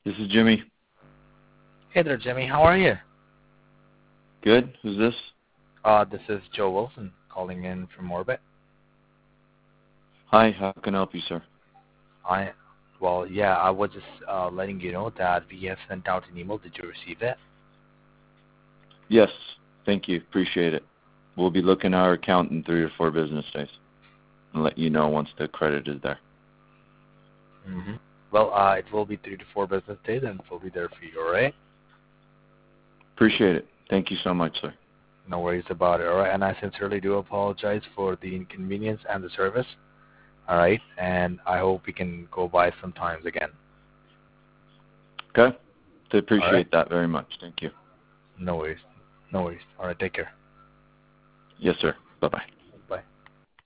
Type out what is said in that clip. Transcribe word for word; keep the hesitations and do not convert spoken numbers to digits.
This is Jimmy. Hey there, Jimmy. How are you? Good. Who's this? Uh, this is Joe Wilson calling in from Orbit. Hi. How can I help you, sir? I, well, yeah, I was just uh, letting you know that we have sent out an email. Did you receive it? Yes. Thank you. Appreciate it. We'll be looking at our account in three or four business days and let you know once the credit is there. Mm-hmm. Well, uh, it will be three to four business days, and it will be there for you, all right? Appreciate it. Thank you so much, sir. No worries about it, all right? And I sincerely do apologize for the inconvenience and the service, all right? And I hope we can go by sometimes again. Okay? I All appreciate right? that very much. Thank you. No worries. No worries. All right, take care. Yes, sir. Bye-bye.